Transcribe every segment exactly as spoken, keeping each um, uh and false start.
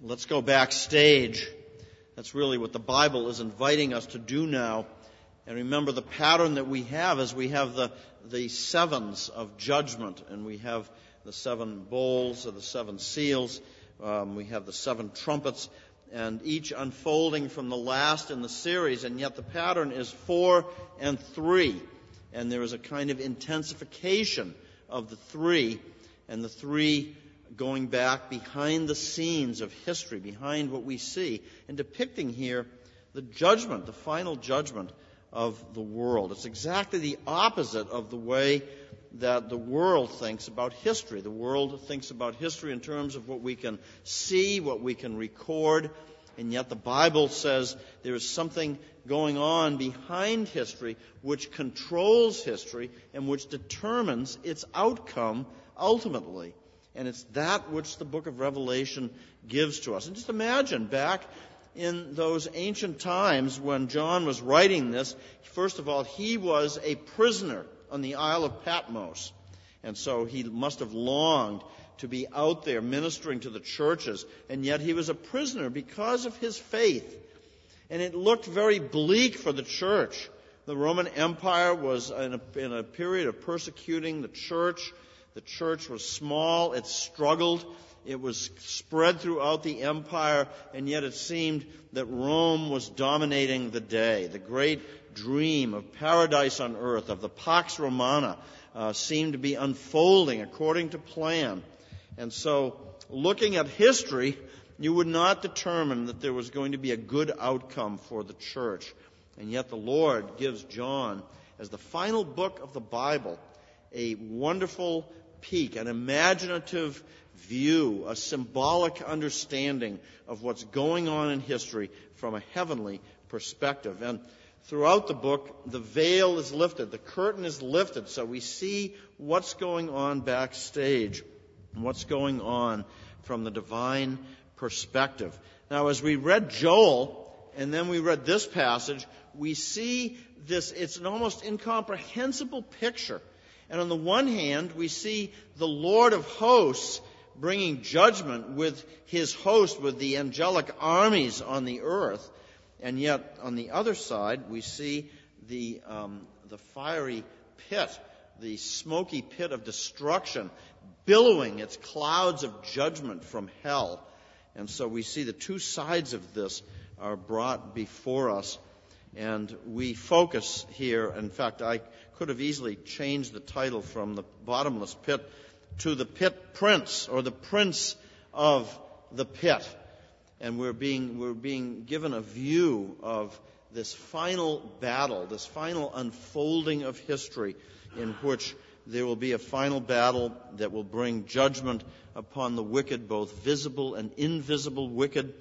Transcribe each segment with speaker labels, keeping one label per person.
Speaker 1: Let's go backstage. That's really what the Bible is inviting us to do now. And remember the pattern that we have is we have the, the sevens of judgment, and we have the seven bowls or the seven seals. Um, we have the seven trumpets, and each unfolding from the last in the series, and yet the pattern is four and three. And there is a kind of intensification of the three, and the three going back behind the scenes of history, behind what we see, and depicting here the judgment, the final judgment of the world. It's exactly the opposite of the way that the world thinks about history. The world thinks about history in terms of what we can see, what we can record, and yet the Bible says there is something going on behind history which controls history and which determines its outcome ultimately. And it's that which the book of Revelation gives to us. And just imagine back in those ancient times when John was writing this, first of all, he was a prisoner on the Isle of Patmos. And so he must have longed to be out there ministering to the churches. And yet he was a prisoner because of his faith. And it looked very bleak for the church. The Roman Empire was in a, in a period of persecuting the church. The church was small, it struggled, it was spread throughout the empire, and yet it seemed that Rome was dominating the day. The great dream of paradise on earth, of the Pax Romana, uh, seemed to be unfolding according to plan. And so, looking at history, you would not determine that there was going to be a good outcome for the church. And yet the Lord gives John, as the final book of the Bible, a wonderful peek, an imaginative view, a symbolic understanding of what's going on in history from a heavenly perspective. And throughout the book, the veil is lifted, the curtain is lifted, so we see what's going on backstage, what's going on from the divine perspective. Now, as we read Joel, and then we read this passage, we see this, it's an almost incomprehensible picture. And on the one hand, we see the Lord of hosts bringing judgment with his host, with the angelic armies on the earth. And yet, on the other side, we see the, um, the fiery pit, the smoky pit of destruction, billowing its clouds of judgment from hell. And so we see the two sides of this are brought before us. And we focus here, in fact, I could have easily changed the title from the bottomless pit to the pit prince, or the prince of the pit. And we're being, we're being given a view of this final battle, this final unfolding of history, in which there will be a final battle that will bring judgment upon the wicked, both visible and invisible wicked.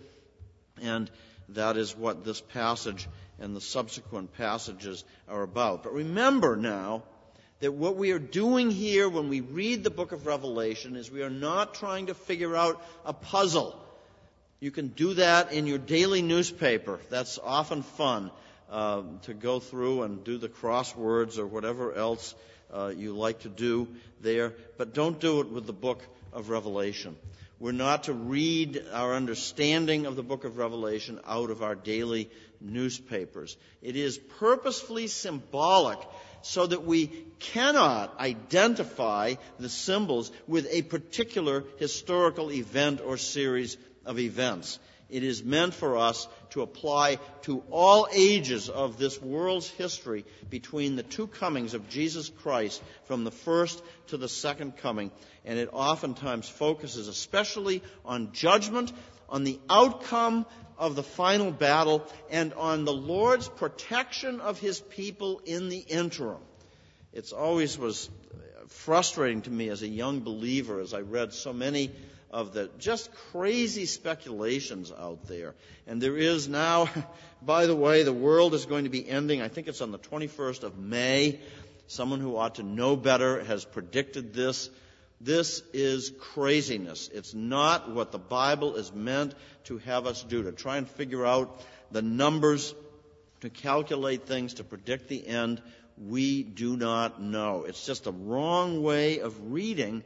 Speaker 1: And that is what this passage and the subsequent passages are about. But remember now that what we are doing here when we read the book of Revelation is we are not trying to figure out a puzzle. You can do that in your daily newspaper. That's often fun, uh, to go through and do the crosswords or whatever else uh, you like to do there. But don't do it with the book of Revelation. We're not to read our understanding of the book of Revelation out of our daily newspapers. It is purposefully symbolic so that we cannot identify the symbols with a particular historical event or series of events. It is meant for us to apply to all ages of this world's history between the two comings of Jesus Christ, from the first to the second coming. And it oftentimes focuses especially on judgment, on the outcome of the final battle, and on the Lord's protection of his people in the interim. It's always was frustrating to me as a young believer as I read so many of the just crazy speculations out there. And there is now, by the way, the world is going to be ending. I think it's on the twenty-first of May. Someone who ought to know better has predicted this. This is craziness. It's not what the Bible is meant to have us do, to try and figure out the numbers, to calculate things, to predict the end. We do not know. It's just a wrong way of reading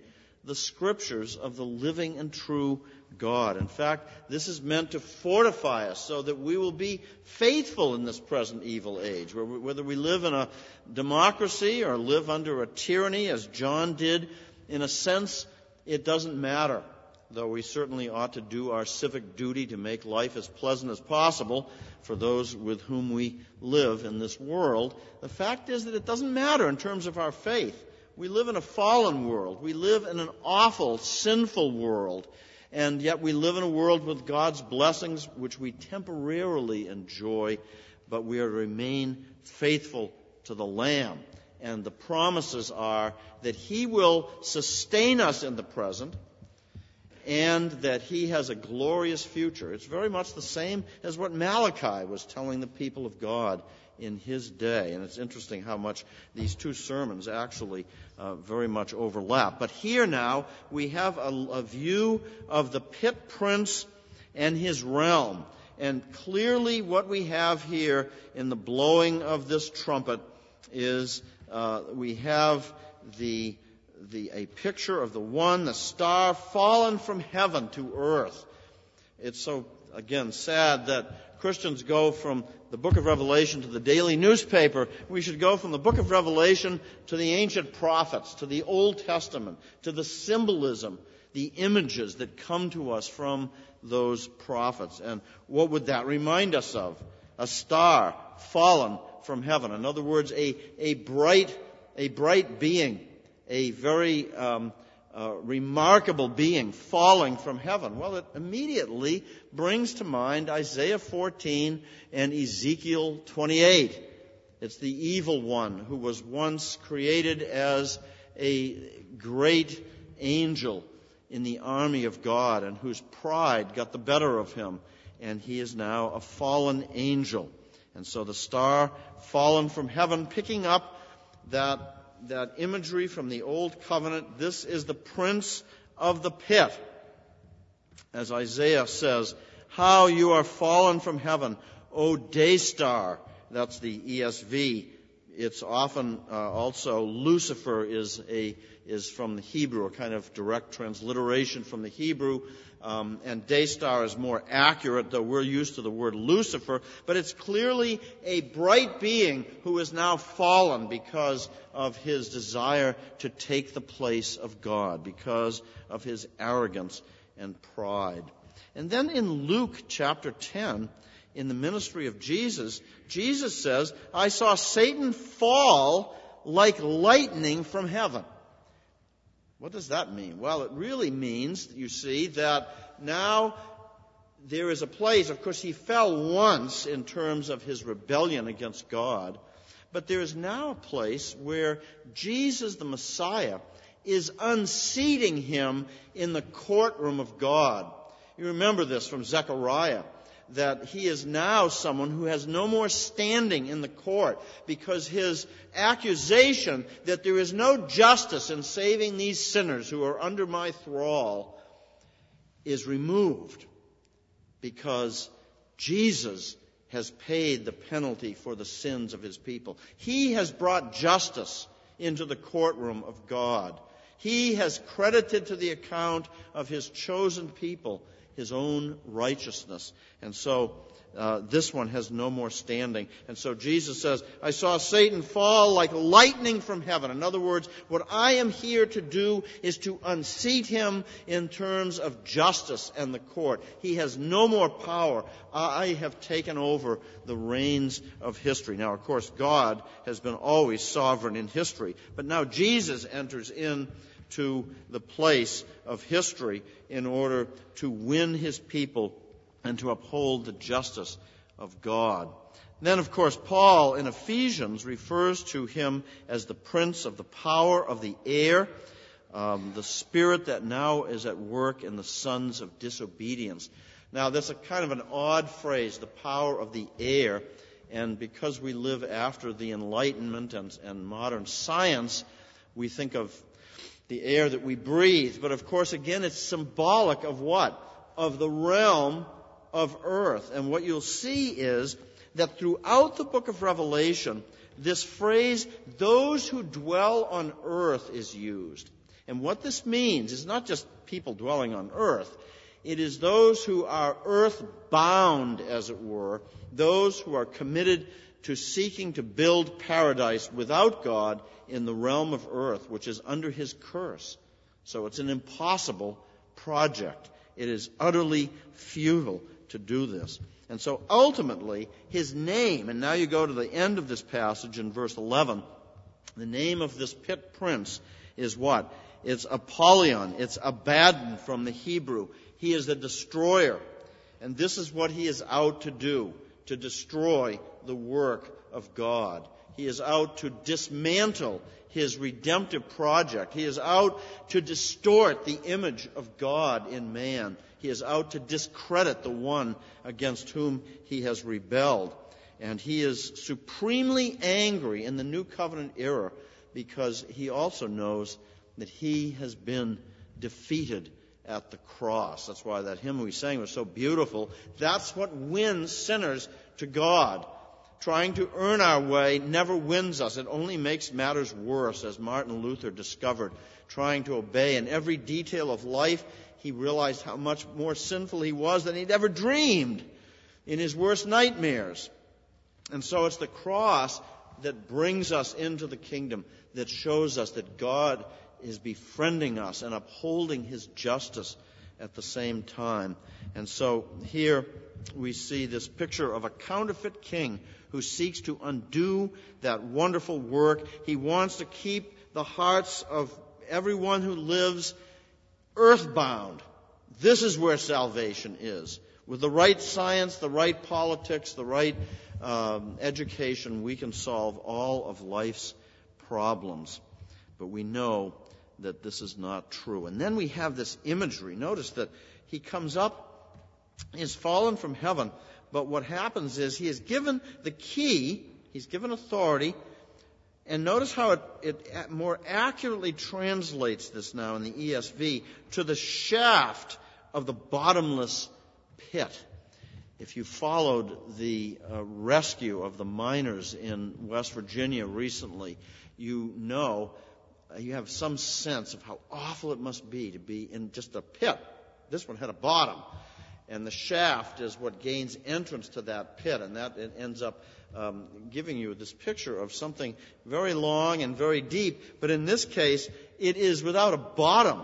Speaker 1: the Scriptures of the living and true God. In fact, this is meant to fortify us so that we will be faithful in this present evil age. Whether we live in a democracy or live under a tyranny, as John did, in a sense, it doesn't matter. Though we certainly ought to do our civic duty to make life as pleasant as possible for those with whom we live in this world, the fact is that it doesn't matter in terms of our faith. We live in a fallen world. We live in an awful, sinful world. And yet we live in a world with God's blessings, which we temporarily enjoy, but we are to remain faithful to the Lamb. And the promises are that He will sustain us in the present, and that He has a glorious future. It's very much the same as what Malachi was telling the people of God in his day. And it's interesting how much these two sermons actually uh, very much overlap. But here now we have a, a view of the pit prince and his realm. And clearly what we have here in the blowing of this trumpet is uh, we have the The, a picture of the one, the star, fallen from heaven to earth. It's so, again, sad that Christians go from the book of Revelation to the daily newspaper. We should go from the book of Revelation to the ancient prophets, to the Old Testament, to the symbolism, the images that come to us from those prophets. And what would that remind us of? A star fallen from heaven. In other words, a, a bright, a bright being. A very um, uh, remarkable being falling from heaven. Well, it immediately brings to mind Isaiah fourteen and Ezekiel twenty-eight. It's the evil one who was once created as a great angel in the army of God and whose pride got the better of him. And he is now a fallen angel. And so the star fallen from heaven, picking up that that imagery from the Old Covenant. This is the prince of the pit. As Isaiah says, how you are fallen from heaven, O day star. That's the E S V. It's often uh, also Lucifer is a is from the Hebrew, a kind of direct transliteration from the Hebrew. Um, and day star is more accurate, though we're used to the word Lucifer. But it's clearly a bright being who is now fallen because of his desire to take the place of God, because of his arrogance and pride. And then in Luke chapter ten, in the ministry of Jesus, Jesus says, I saw Satan fall like lightning from heaven. What does that mean? Well, it really means, you see, that now there is a place. Of course, he fell once in terms of his rebellion against God. But there is now a place where Jesus, the Messiah, is unseating him in the courtroom of God. You remember this from Zechariah, that he is now someone who has no more standing in the court because his accusation that there is no justice in saving these sinners who are under my thrall is removed because Jesus has paid the penalty for the sins of his people. He has brought justice into the courtroom of God. He has credited to the account of his chosen people his own righteousness. And so uh, this one has no more standing. And so Jesus says, I saw Satan fall like lightning from heaven. In other words, what I am here to do is to unseat him in terms of justice and the court. He has no more power. I have taken over the reins of history. Now, of course, God has been always sovereign in history. But now Jesus enters in to the place of history in order to win his people and to uphold the justice of God. And then, of course, Paul in Ephesians refers to him as the prince of the power of the air, um, the spirit that now is at work in the sons of disobedience. Now, that's a kind of an odd phrase, the power of the air. And because we live after the Enlightenment and, and modern science, we think of the air that we breathe. But of course, again, it's symbolic of what? Of the realm of earth. And what you'll see is that throughout the book of Revelation, this phrase, those who dwell on earth, is used. And what this means is not just people dwelling on earth. It is those who are earth-bound, as it were, those who are committed to seeking to build paradise without God in the realm of earth, which is under his curse. So it's an impossible project. It is utterly futile to do this. And so ultimately, his name, and now you go to the end of this passage in verse eleven, the name of this pit prince is what? It's Apollyon. It's Abaddon from the Hebrew. He is the destroyer. And this is what he is out to do, to destroy the work of God. He is out to dismantle his redemptive project. He is out to distort the image of God in man. He is out to discredit the one against whom he has rebelled. And he is supremely angry in the New Covenant era because he also knows that he has been defeated at the cross. That's why that hymn we sang was so beautiful. That's what wins sinners to God. Trying to earn our way never wins us. It only makes matters worse, as Martin Luther discovered. Trying to obey in every detail of life, he realized how much more sinful he was than he'd ever dreamed in his worst nightmares. And so it's the cross that brings us into the kingdom, that shows us that God is befriending us and upholding his justice at the same time. And so here we see this picture of a counterfeit king who seeks to undo that wonderful work. He wants to keep the hearts of everyone who lives earthbound. This is where salvation is. With the right science, the right politics, the right um, education, we can solve all of life's problems. But we know that this is not true. And then we have this imagery. Notice that he comes up, is fallen from heaven, but what happens is he is given the key, he's given authority, and notice how it, it more accurately translates this now in the E S V to the shaft of the bottomless pit. If you followed the uh, rescue of the miners in West Virginia recently, you know you have some sense of how awful it must be to be in just a pit. This one had a bottom. And the shaft is what gains entrance to that pit. And that it ends up um, giving you this picture of something very long and very deep. But in this case, it is without a bottom.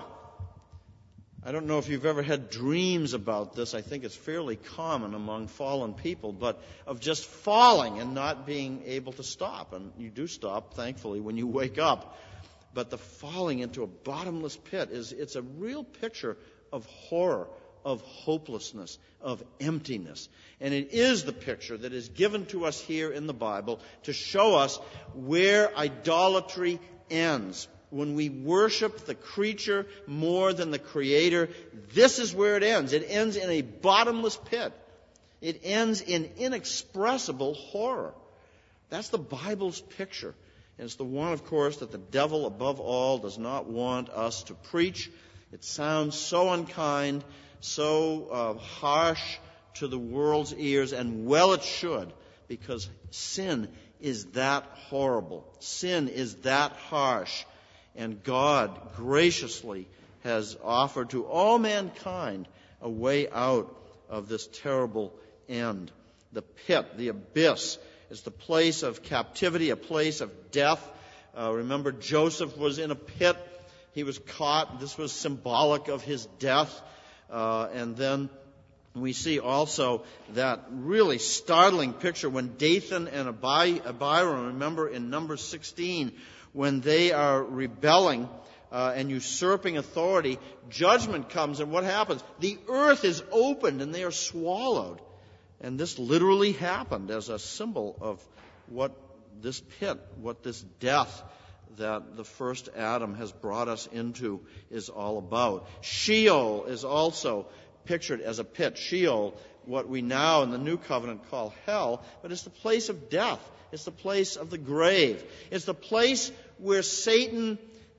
Speaker 1: I don't know if you've ever had dreams about this. I think it's fairly common among fallen people, but of just falling and not being able to stop. And you do stop, thankfully, when you wake up. But the falling into a bottomless pit is, it's a real picture of horror, of hopelessness, of emptiness. And it is the picture that is given to us here in the Bible to show us where idolatry ends. When we worship the creature more than the Creator, this is where it ends. It ends in a bottomless pit. It ends in inexpressible horror. That's the Bible's picture. And it's the one, of course, that the devil, above all, does not want us to preach. It sounds so unkind, so uh, harsh to the world's ears, and well it should, because sin is that horrible. Sin is that harsh. And God graciously has offered to all mankind a way out of this terrible end. The pit, the abyss, is the place of captivity, a place of death. Uh, remember, Joseph was in a pit. He was caught. This was symbolic of his death. Uh, and then we see also that really startling picture when Dathan and Abi- Abiram, remember in Numbers sixteen, when they are rebelling uh, and usurping authority, judgment comes, and what happens? The earth is opened and they are swallowed. And this literally happened as a symbol of what this pit, what this death that the first Adam has brought us into is all about. Sheol is also pictured as a pit. Sheol, what we now in the New Covenant call hell, but it's the place of death. It's the place of the grave. It's the place where Satan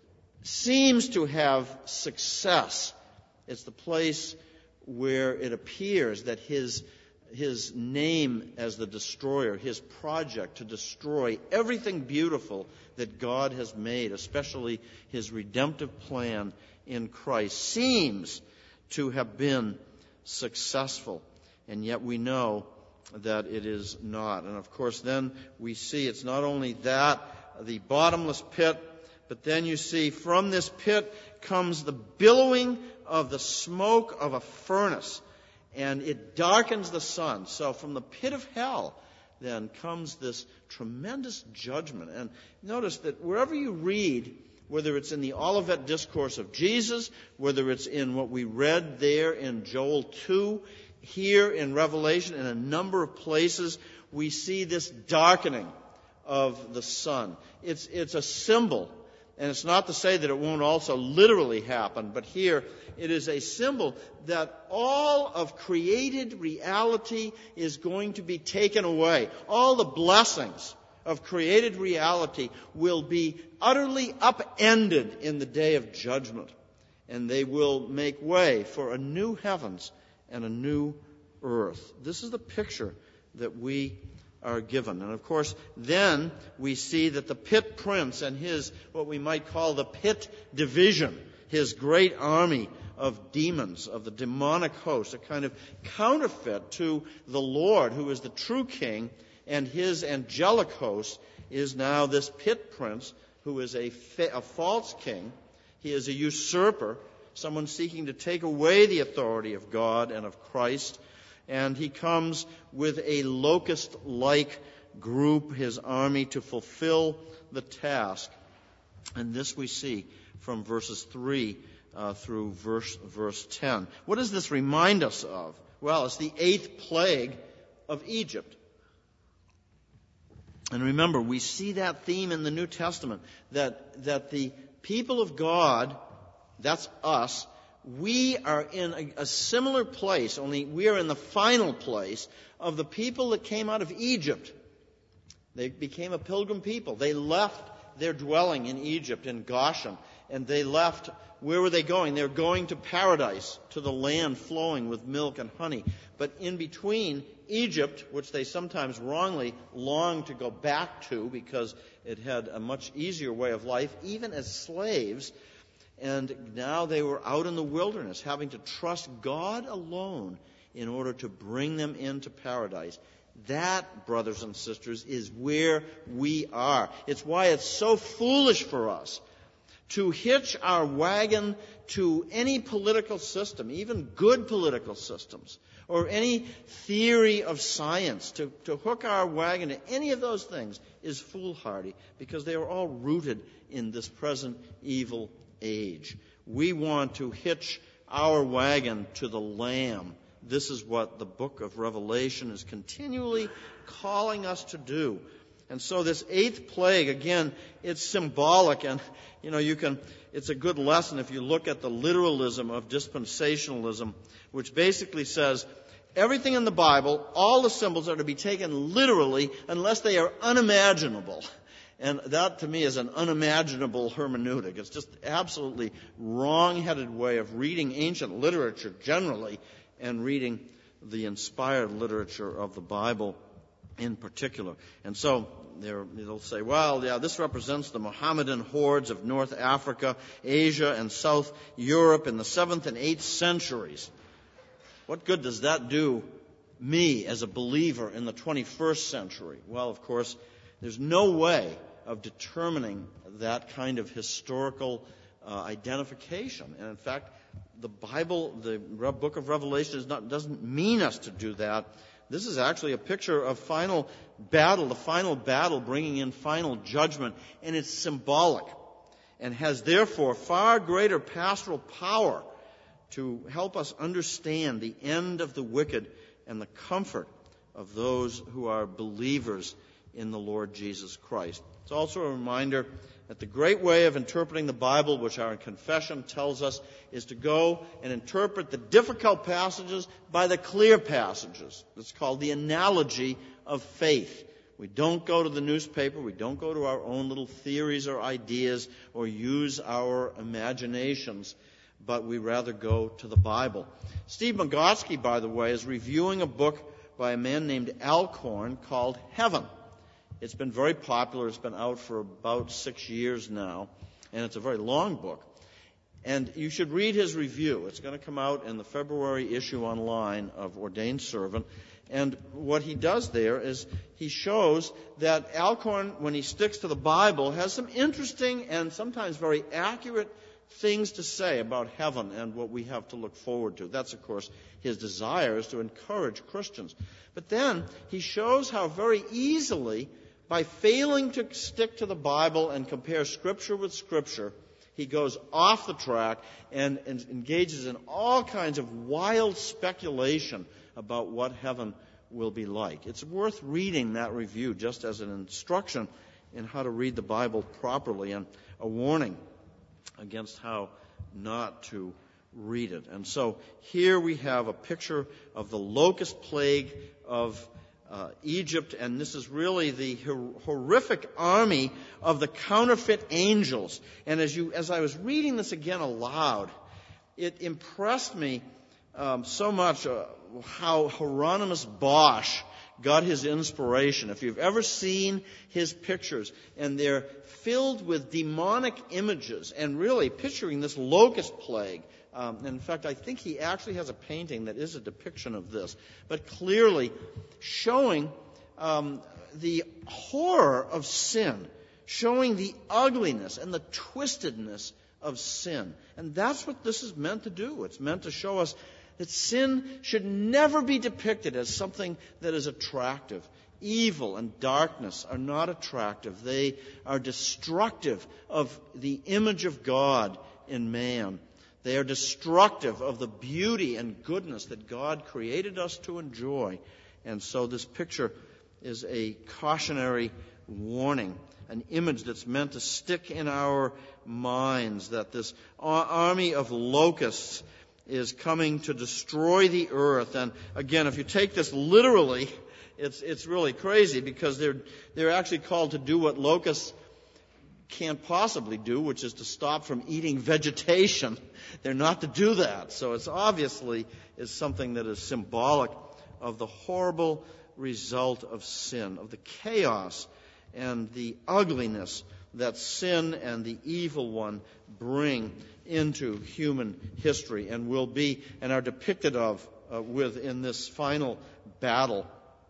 Speaker 1: seems to have success. It's the place where it appears that his his name as the destroyer, his project to destroy everything beautiful that God has made, especially his redemptive plan in Christ, seems to have been successful. And yet we know that it is not. And of course then we see it's not only that, the bottomless pit, but then you see from this pit comes the billowing of the smoke of a furnace, and it darkens the sun. So from the pit of hell then comes this tremendous judgment. And notice that wherever you read, whether it's in the Olivet Discourse of Jesus, whether it's in what we read there in Joel two, here in Revelation, in a number of places, we see this darkening of the sun. It's, it's a symbol. And it's not to say that it won't also literally happen, but here it is a symbol that all of created reality is going to be taken away. All the blessings of created reality will be utterly upended in the day of judgment. And they will make way for a new heavens and a new earth. This is the picture that we are given. And of course, then we see that the pit prince and his, what we might call the pit division, his great army of demons, of the demonic host, a kind of counterfeit to the Lord, who is the true king, and his angelic host is now this pit prince, who is a, fa- a false king. He is a usurper, someone seeking to take away the authority of God and of Christ. And he comes with a locust-like group, his army, to fulfill the task. And this we see from verses three uh, through verse, verse ten. What does this remind us of? Well, it's the eighth plague of Egypt. And remember, we see that theme in the New Testament, that, that the people of God, that's us, we are in a, a similar place, only we are in the final place of the people that came out of Egypt. They became a pilgrim people. They left their dwelling in Egypt, in Goshen, and they left, where were they going? They were going to paradise, to the land flowing with milk and honey. But in between Egypt, which they sometimes wrongly long to go back to because it had a much easier way of life, even as slaves, and now they were out in the wilderness, having to trust God alone in order to bring them into paradise. That, brothers and sisters, is where we are. It's why it's so foolish for us to hitch our wagon to any political system, even good political systems, or any theory of science. To, to hook our wagon to any of those things is foolhardy, because they are all rooted in this present evil age. We want to hitch our wagon to the Lamb. This is what the book of Revelation is continually calling us to do. And so this eighth plague, again, it's symbolic, and you know, you can, it's a good lesson if you look at the literalism of dispensationalism, which basically says everything in the Bible, all the symbols are to be taken literally unless they are unimaginable. And that, to me, is an unimaginable hermeneutic. It's just absolutely wrong-headed way of reading ancient literature generally and reading the inspired literature of the Bible in particular. And so they'll say, well, yeah, this represents the Mohammedan hordes of North Africa, Asia, and South Europe in the seventh and eighth centuries. What good does that do me as a believer in the twenty-first century? Well, of course, there's no way of determining that kind of historical uh, identification. And in fact, the Bible, the book of Revelation, is not, doesn't mean us to do that. This is actually a picture of final battle, the final battle bringing in final judgment, and it's symbolic and has therefore far greater pastoral power to help us understand the end of the wicked and the comfort of those who are believers in the Lord Jesus Christ. It's also a reminder that the great way of interpreting the Bible, which our confession tells us, is to go and interpret the difficult passages by the clear passages. It's called the analogy of faith. We don't go to the newspaper, we don't go to our own little theories or ideas or use our imaginations, but we rather go to the Bible. Steve Magotsky, by the way, is reviewing a book by a man named Alcorn called Heaven. It's been very popular. It's been out for about six years now, and it's a very long book. And you should read his review. It's going to come out in the February issue online of Ordained Servant. And what he does there is he shows that Alcorn, when he sticks to the Bible, has some interesting and sometimes very accurate things to say about heaven and what we have to look forward to. That's, of course, his desire, is to encourage Christians. But then he shows how very easily, by failing to stick to the Bible and compare Scripture with Scripture, he goes off the track and, and engages in all kinds of wild speculation about what heaven will be like. It's worth reading that review just as an instruction in how to read the Bible properly and a warning against how not to read it. And so here we have a picture of the locust plague of uh, Egypt, and this is really the hor- horrific army of the counterfeit angels. And as you, as I was reading this again aloud, it impressed me um, so much uh, how Hieronymus Bosch got his inspiration. If you've ever seen his pictures, and they're filled with demonic images, and really picturing this locust plague. Um, in fact, I think he actually has a painting that is a depiction of this, but clearly showing um, the horror of sin, showing the ugliness and the twistedness of sin. And that's what this is meant to do. It's meant to show us that sin should never be depicted as something that is attractive. Evil and darkness are not attractive. They are destructive of the image of God in man. They are destructive of the beauty and goodness that God created us to enjoy. And so this picture is a cautionary warning, an image that's meant to stick in our minds, that this army of locusts is coming to destroy the earth. And again, if you take this literally, it's it's really crazy, because they're they're actually called to do what locusts can't possibly do, which is to stop from eating vegetation. They're not to do that. So it's obviously is something that is symbolic of the horrible result of sin, of the chaos and the ugliness that sin and the evil one bring into human history and will be and are depicted of uh, with in this final battle.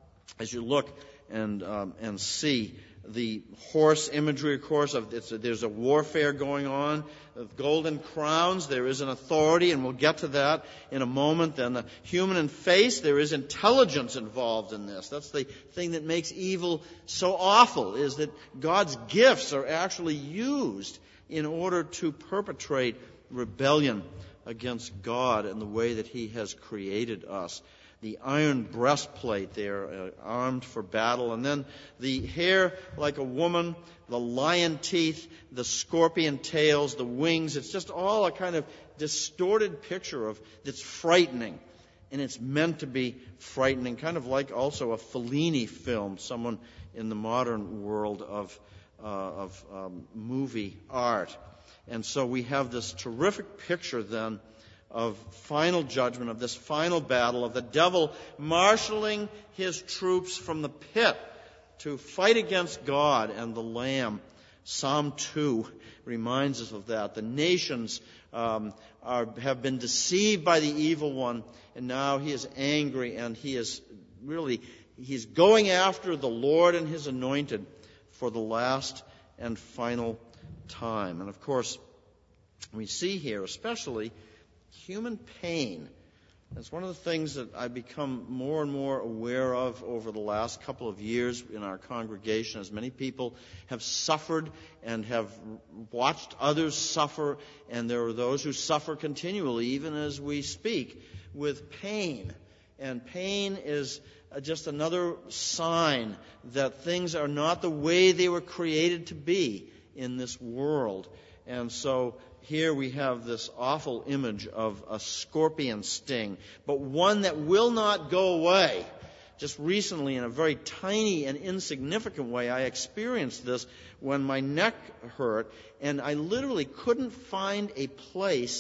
Speaker 1: As you look and um, and see the horse imagery, of course, of it's a, there's a warfare going on. Of golden crowns, there is an authority, and we'll get to that in a moment. And the human in face, there is intelligence involved in this. That's the thing that makes evil so awful, is that God's gifts are actually used in order to perpetrate rebellion against God and the way that He has created us. The iron breastplate there, uh, armed for battle. And then the hair like a woman, the lion teeth, the scorpion tails, the wings. It's just all a kind of distorted picture of that's frightening. And it's meant to be frightening, kind of like also a Fellini film, someone in the modern world of, uh, of um, movie art. And so we have this terrific picture then of final judgment, of this final battle, of the devil marshaling his troops from the pit to fight against God and the Lamb. Psalm two reminds us of that. The nations um, are, have been deceived by the evil one, and now he is angry, and he is really, he's going after the Lord and His anointed for the last and final time. And of course, we see here especially human pain. It's one of the things that I've become more and more aware of over the last couple of years in our congregation, as many people have suffered and have watched others suffer, and there are those who suffer continually, even as we speak, with pain. And pain is just another sign that things are not the way they were created to be in this world. And so here we have this awful image of a scorpion sting, but one that will not go away. Just recently, in a very tiny and insignificant way, I experienced this when my neck hurt, and I literally couldn't find a place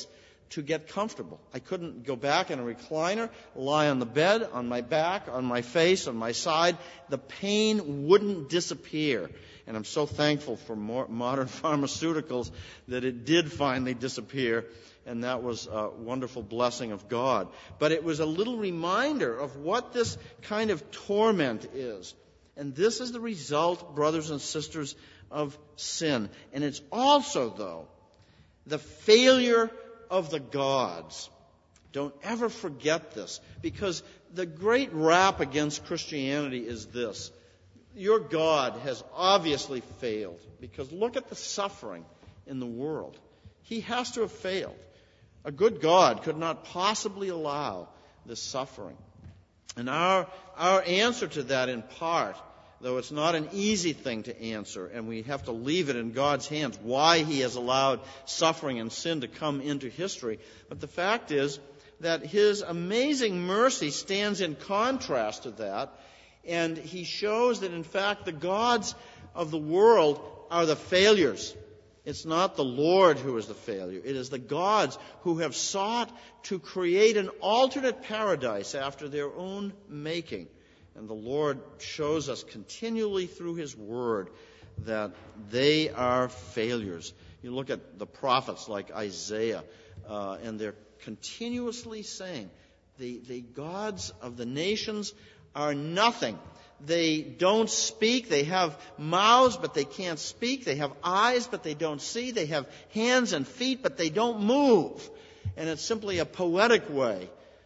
Speaker 1: to get comfortable. I couldn't go back in a recliner, lie on the bed, on my back, on my face, on my side. The pain wouldn't disappear. And I'm so thankful for more modern pharmaceuticals that it did finally disappear. And that was a wonderful blessing of God. But it was a little reminder of what this kind of torment is. And this is the result, brothers and sisters, of sin. And it's also, though, the failure of the gods. Don't ever forget this, because the great rap against Christianity is this. Your God has obviously failed, because look at the suffering in the world. He has to have failed. A good God could not possibly allow this suffering. And our, our answer to that, in part, though it's not an easy thing to answer, and we have to leave it in God's hands, why He has allowed suffering and sin to come into history. But the fact is that His amazing mercy stands in contrast to that, and He shows that, in fact, the gods of the world are the failures. It's not the Lord who is the failure. It is the gods who have sought to create an alternate paradise after their own making. And the Lord shows us continually through His Word that they are failures. You look at the prophets like Isaiah, uh, and they're continuously saying, the, the gods of the nations are nothing. They don't speak. They have mouths, but they can't speak. They have eyes, but they don't see. They have hands and feet, but they don't move. And it's simply a poetic way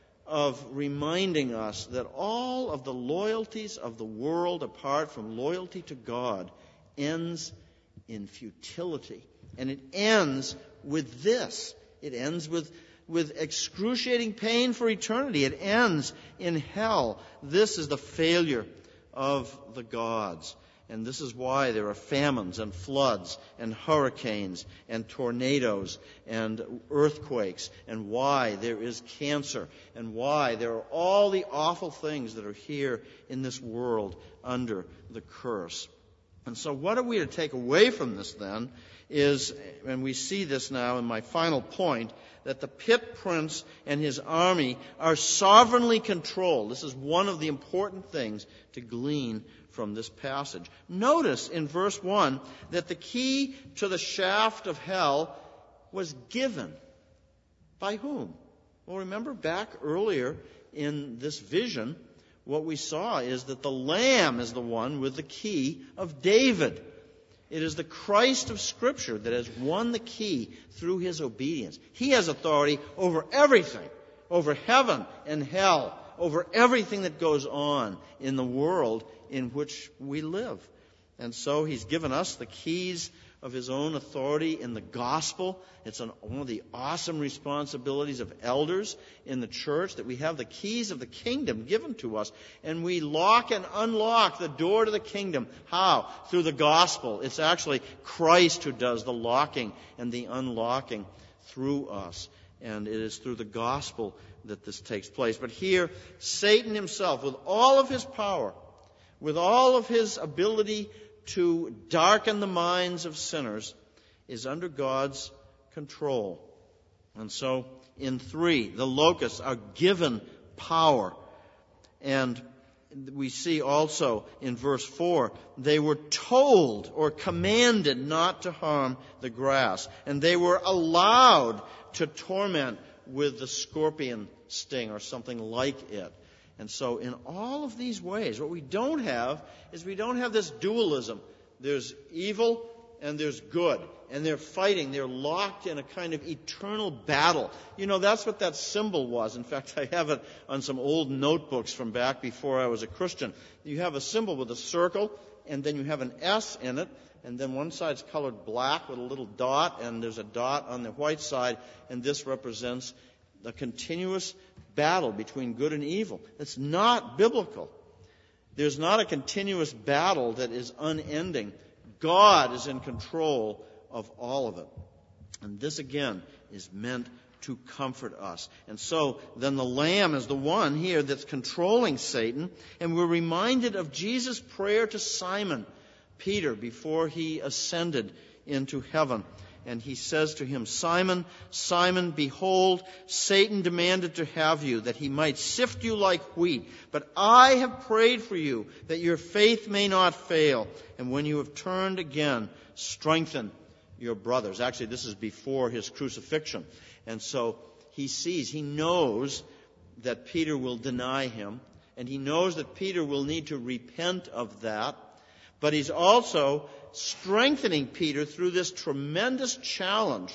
Speaker 1: of reminding us that all of the loyalties of the world, apart from loyalty to God, ends in futility. And it ends with this. It ends with, with excruciating pain for eternity. It ends in hell. This is the failure of the gods. And this is why there are famines and floods and hurricanes and tornadoes and earthquakes, and why there is cancer, and why there are all the awful things that are here in this world under the curse. And so what are we to take away from this then is, and we see this now in my final point, that the pit prince and his army are sovereignly controlled. This is one of the important things to glean from this passage. Notice in verse one that the key to the shaft of hell was given. By whom? Well, remember back earlier in this vision, what we saw is that the Lamb is the one with the key of David. It is the Christ of Scripture that has won the key through His obedience. He has authority over everything, over heaven and hell, over everything that goes on in the world in which we live. And so He's given us the keys of His own authority in the gospel. It's an, one of the awesome responsibilities of elders in the church, that we have the keys of the kingdom given to us, and we lock and unlock the door to the kingdom. How? Through the gospel. It's actually Christ who does the locking and the unlocking through us. And it is through the gospel that this takes place. But here, Satan himself, with all of his power, with all of his ability to darken the minds of sinners, is under God's control. And so, in three, the locusts are given power. And we see also in verse four, they were told or commanded not to harm the grass. And they were allowed to torment with the scorpion sting or something like it. And so in all of these ways, what we don't have is we don't have this dualism. There's evil and there's good. And they're fighting. They're locked in a kind of eternal battle. You know, that's what that symbol was. In fact, I have it on some old notebooks from back before I was a Christian. You have a symbol with a circle, and then you have an S in it, and then one side's colored black with a little dot, and there's a dot on the white side, and this represents the continuous battle between good and evil. It's not biblical. There's not a continuous battle that is unending. God is in control of all of it. And this, again, is meant to comfort us. And so, then the Lamb is the one here that's controlling Satan. And we're reminded of Jesus' prayer to Simon Peter before he ascended into heaven. and he says to him, Simon, Simon, behold, Satan demanded to have you, that he might sift you like wheat. But I have prayed for you, that your faith may not fail. And when you have turned again, strengthen your brothers. Actually, this is before his crucifixion. And so he sees, he knows that Peter will deny him, and he knows that Peter will need to repent of that. But he's also strengthening Peter through this tremendous challenge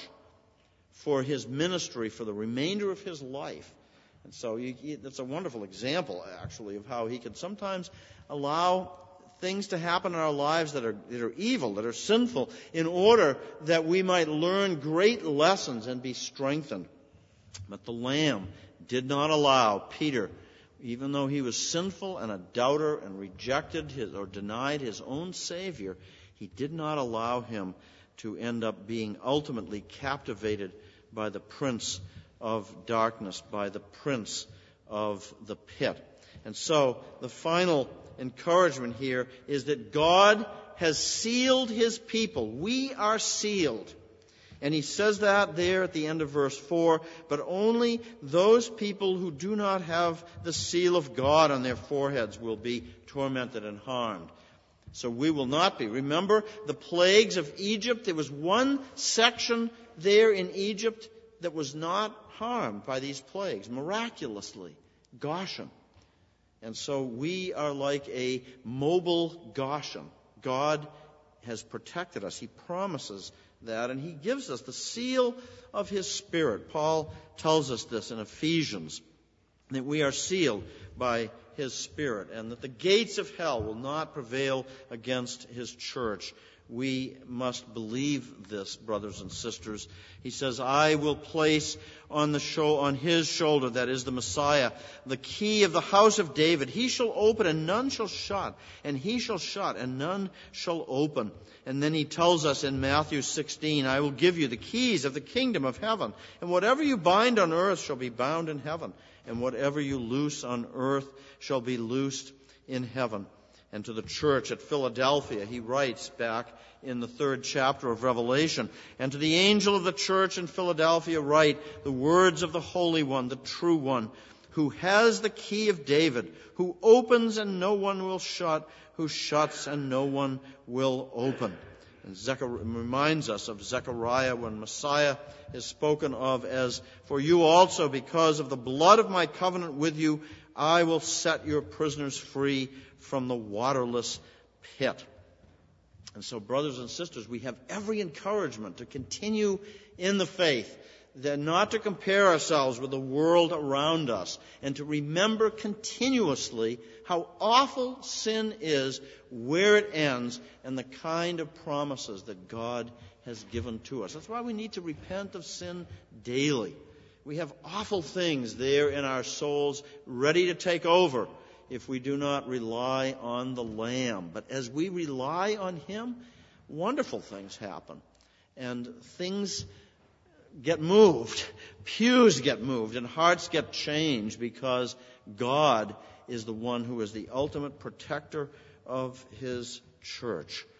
Speaker 1: for his ministry for the remainder of his life. And so you, you, that's a wonderful example, actually, of how he can sometimes allow things to happen in our lives that are, that are evil, that are sinful, in order that we might learn great lessons and be strengthened. But the Lamb did not allow Peter, even though he was sinful and a doubter and rejected his, or denied his own Savior, he did not allow him to end up being ultimately captivated by the prince of darkness, by the prince of the pit. And so the final encouragement here is that God has sealed his people. We are sealed. And he says that there at the end of verse four, but only those people who do not have the seal of God on their foreheads will be tormented and harmed. So we will not be. Remember the plagues of Egypt? There was one section there in Egypt that was not harmed by these plagues, miraculously, Goshen. And so we are like a mobile Goshen. God has protected us. He promises that, and he gives us the seal of his Spirit. Paul tells us this in Ephesians, that we are sealed by his Spirit, and that the gates of hell will not prevail against his church. We must believe this, brothers and sisters. He says, I will place on the sho- on his shoulder, that is the Messiah, the key of the house of David. He shall open and none shall shut, and he shall shut and none shall open. And then he tells us in Matthew sixteen, I will give you the keys of the kingdom of heaven, and whatever you bind on earth shall be bound in heaven, and whatever you loose on earth shall be loosed in heaven. And to the church at Philadelphia, he writes back in the third chapter of Revelation, and to the angel of the church in Philadelphia write the words of the Holy One, the true One, who has the key of David, who opens and no one will shut, who shuts and no one will open. And Zechariah reminds us of Zechariah when Messiah is spoken of as, for you also, because of the blood of my covenant with you, I will set your prisoners free from the waterless pit. And so, brothers and sisters, we have every encouragement to continue in the faith, that not to compare ourselves with the world around us, and to remember continuously how awful sin is, where it ends, and the kind of promises that God has given to us. That's why we need to repent of sin daily. We have awful things there in our souls ready to take over if we do not rely on the Lamb. But as we rely on him, wonderful things happen. And things get moved. Pews get moved and hearts get changed, because God is the one who is the ultimate protector of his church.